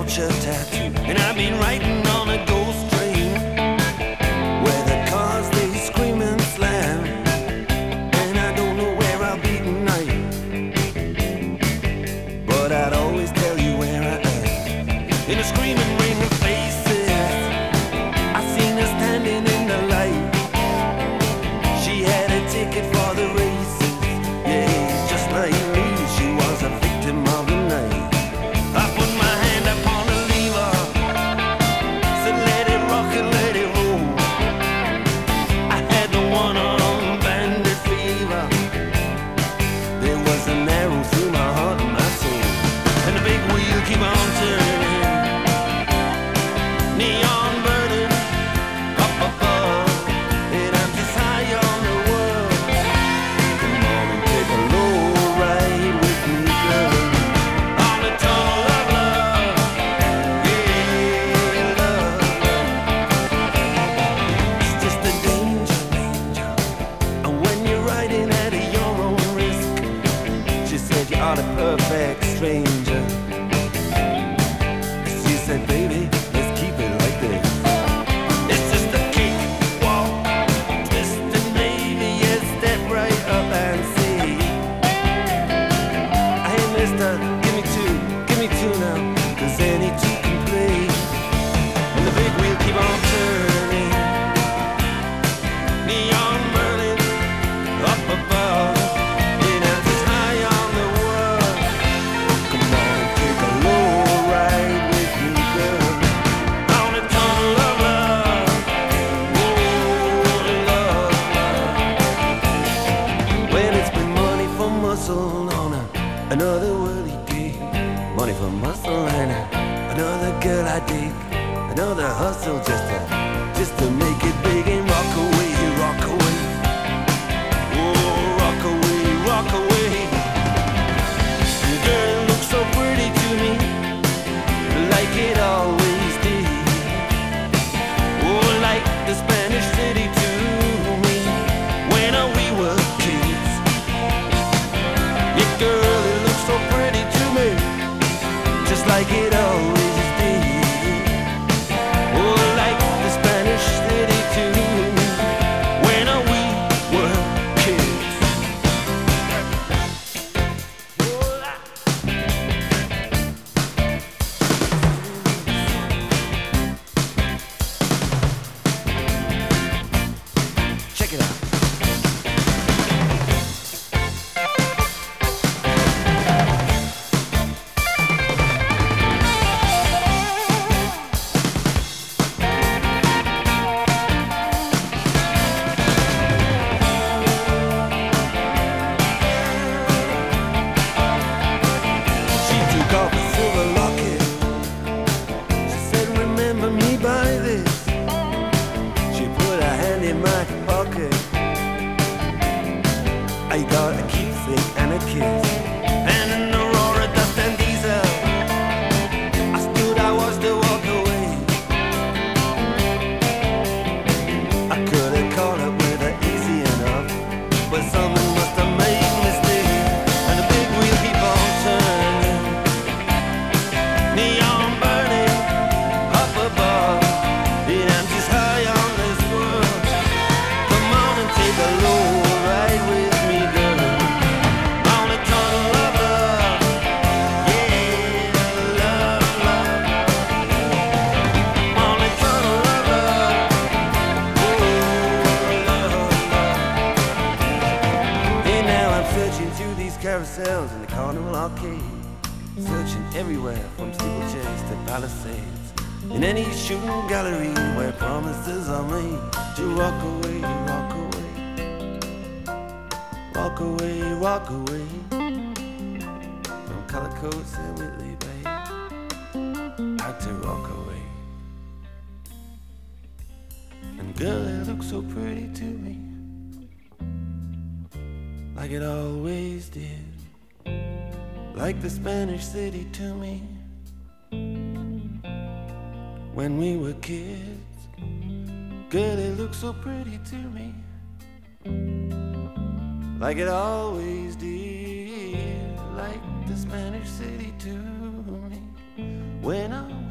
adventure tattoo. And I've been riding on a ghost train where the cars they scream and slam. And I don't know where I'll be tonight, but I'd always tell you where I am. In a screaming ring of faces, I seen her standing in the light. She had a ticket for the races, yeah, just like me. She was a victim of the night. I put my hand upon the lever, said let it rock and let it roll. I had the one-armed bandit fever. There was an arrow through my heart and my soul. And the big wheel keep on turning, neon burning up above, and I'm just high on the world. Come on and take a low ride with me, girl, on the tunnel of love. Yeah, love. It's just a danger, and when you're riding at your own risk, she said you are the perfect stranger. She said, baby, let's keep it like this. It's just a cake walk, twist and maybe you step right up and see. Hey mister, give me two now, 'cause any two can play. And the big wheel keep on turning, neon burning up above, and I'm just high on the world. Come on and take a low ride with me, girl, on the tunnel of love. Oh, love. Well, it's been money for muscle on another worldly day, money for muscle and another girl I dig, another hustle just to make it big and rock away, rock away. Oh, rock away, rock away. Girl, it looks so pretty to me, like it always did. Oh, like the Spanish city to me when we were kids. Yeah, girl, it looks so pretty to me, just like it always did. Oh, like the Spanish city to me when we were kids. Check it out. She took off a silver locket. She said, remember me by this. She put her hand in my pocket. I got a keepsake and a kiss, and an Aurora dust and diesel. I stood, I watched her walk away. I could have caught up with her easy enough, but something must have made me stay. And the big wheel keep on turning, neon burning up above, and I'm just high on this world. Come on and take a low ride with me, girl, on the tunnel of love. Yeah, love, love, on the tunnel of love. Oh, love, love. And now I'm searching through these carousels in the Carnival Arcade, searching everywhere from steeplechase to Palisades, in any shooting gallery where promises are made to rock away, rock away, rock away, rock away, from Color Coats and Whitley Bay, out to rock away. And girl, it looks so pretty to me, like it always did, like the Spanish city to me when we were kids. Girl, it looks so pretty to me, like it always did, like the Spanish city to me when I